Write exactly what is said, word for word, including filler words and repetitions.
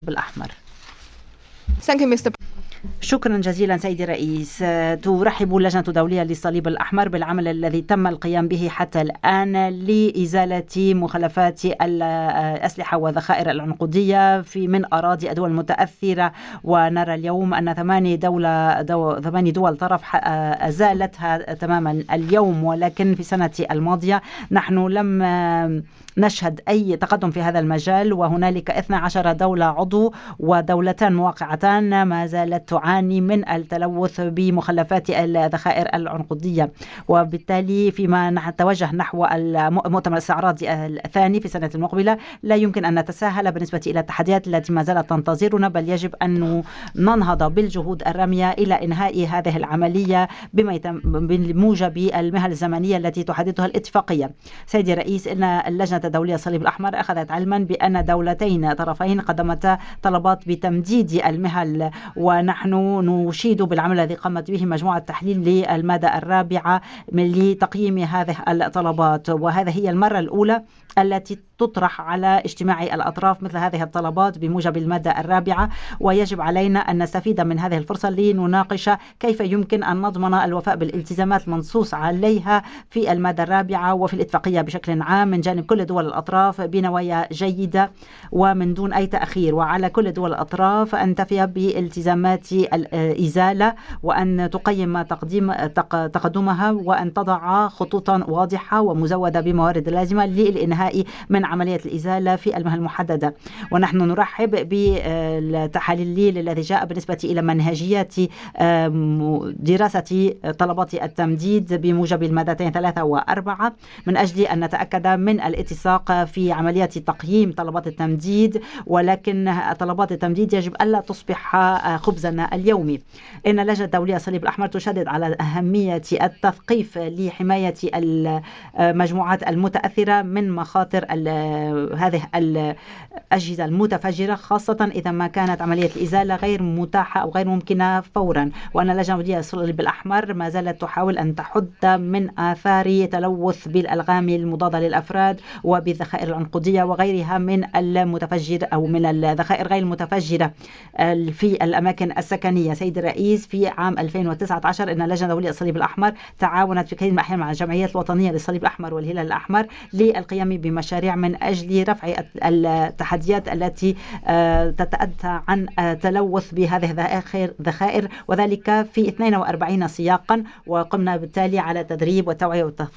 بالأحمر. Thank you, Mister شكرا جزيلا سيدي الرئيس. ترحب اللجنة الدولية للصليب الأحمر بالعمل الذي تم القيام به حتى الآن لإزالة مخلفات الأسلحة وذخائر العنقودية في من أراضي الدول المتأثرة، ونرى اليوم أن ثماني دولة دو ثماني دول طرف أزالتها تماما اليوم، ولكن في السنة الماضية نحن لم نشهد أي تقدم في هذا المجال، وهنالك اثنتي عشرة دولة عضو ودولتان مواقعتان ما زالت تعاني من التلوث بمخلفات الذخائر العنقودية. وبالتالي فيما نتوجه نحو المؤتمر الاستعراضي الثاني في السنة المقبلة لا يمكن أن نتساهل بالنسبة إلى التحديات التي ما زالت تنتظرنا، بل يجب أن ننهض بالجهود الرامية إلى إنهاء هذه العملية بموجب المهل الزمنية التي تحددها الاتفاقية. سيدي الرئيس، إن اللجنة الدولية للصليب الأحمر أخذت علما بأن دولتين طرفين قدمتا طلبات بتمديد المهل، ونحن نشيد بالعمل الذي قامت به مجموعة تحليل للمادة الرابعة من لتقييم هذه الطلبات، وهذه هي المرة الأولى التي تطرح على اجتماع الأطراف مثل هذه الطلبات بموجب المادة الرابعة، ويجب علينا أن نستفيد من هذه الفرصة لنناقش كيف يمكن أن نضمن الوفاء بالالتزامات المنصوص عليها في المادة الرابعة وفي الاتفاقية بشكل عام من جانب كل دول الأطراف بنوايا جيدة ومن دون أي تأخير. وعلى كل دول الأطراف أن تفي بالتزامات الإزالة وأن تقيم تقديم تقدمها وأن تضع خطوطا واضحة ومزودة بموارد لازمة للإنهاء من عملية الإزالة في المهل المحددة. ونحن نرحب بالتحليل الذي جاء بالنسبة إلى منهجيات دراسة طلبات التمديد بموجب المادتين ثلاثة وأربعة من أجل أن نتأكد من الاتساق في عملية تقييم طلبات التمديد، ولكن طلبات التمديد يجب ألا تصبح خبزنا اليومي. إن اللجنة الدولية للصليب الأحمر تشدد على أهمية التثقيف لحماية المجموعات المتأثرة من مخاطر هذه الأجهزة المتفجرة، خاصة إذا ما كانت عملية الإزالة غير متاحة أو غير ممكنة فورا. وأن اللجنة الدولية للصليب الأحمر ما زالت تحاول أن تحد من آثار تلوث بالألغام المضادة للأفراد وبالذخائر العنقودية وغيرها من المتفجر أو من الذخائر غير المتفجرة في الأماكن السكنية. سيد الرئيس، في عام ألفين وتسعة عشر إن اللجنة الدولية للصليب الأحمر تعاونت في كثير من الأحيان مع الجمعيات الوطنية للصليب الأحمر والهلال الأحمر للقيام بمشاريع من أجل رفع التحديات التي تتأتى عن تلوث بهذه الذخائر، وذلك في اثنين وأربعين سياقا، وقمنا بالتالي على تدريب والتوعية والتثقيف